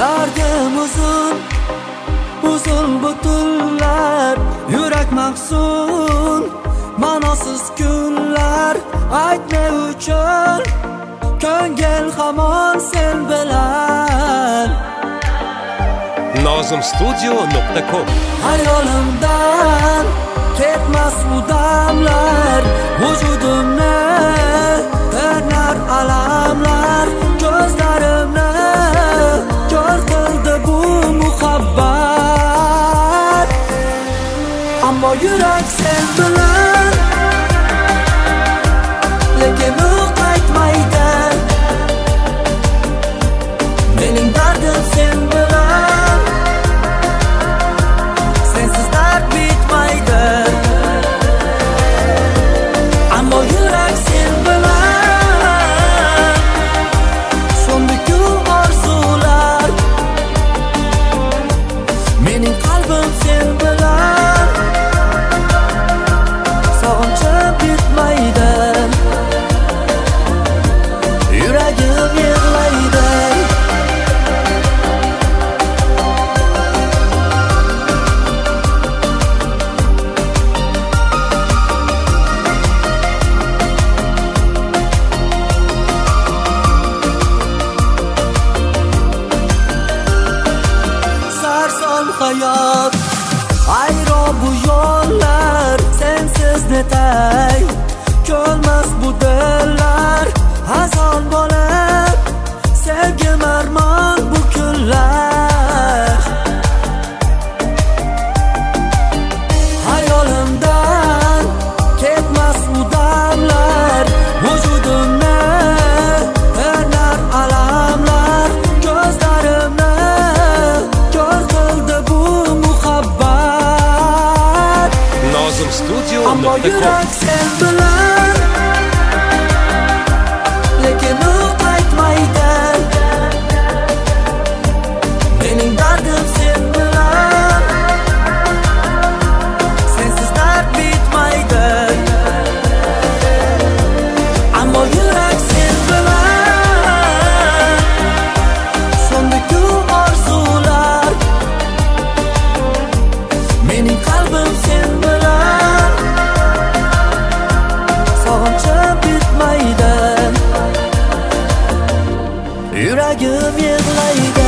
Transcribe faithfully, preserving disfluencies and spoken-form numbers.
Dardim uzun, uzun bu tunlar, yurak mahzun, ma'nosiz kunlar. Aytma uchun ko'ngil hamon sen bilan. nozim studio nuqta com Hayolimdan ketmas bu damlar, vujudimni ternar alamlar, ko'zlarimni ko'r qildi bu muhabbat. Ammo yurak sen bilan, lekin u qaytmaydi. Mening dardim sen bilan, sensiz dard bitmaydi. Ammo yurak sen bilan, so'ndi-ku orzular. Mening qalbim sen bilan, sog'inchim bitmaydi. Yuragim yig'laydi. Sarson hayot, ayro bu yo'llar, sensiz netay ko'lmas bu dillar. Hazon bo'lib sevgim armon bu kunlar. Hayolimdan ketmas u damlar, vujudimni ternar alamlar, ko'zlarimni ko'r qildi bu muhabbat. nozim studio Ammo nuqta com yurak sen bilan, lekin u qaytmaydi. Mening dardim sen bilan, sensiz dard bitmaydi. Ammo yurak sen bilan, so'ndi-ku orzular. Mening qalbim sen bilan, sog'inchim bitmaydi. Yuragim yig'laydi.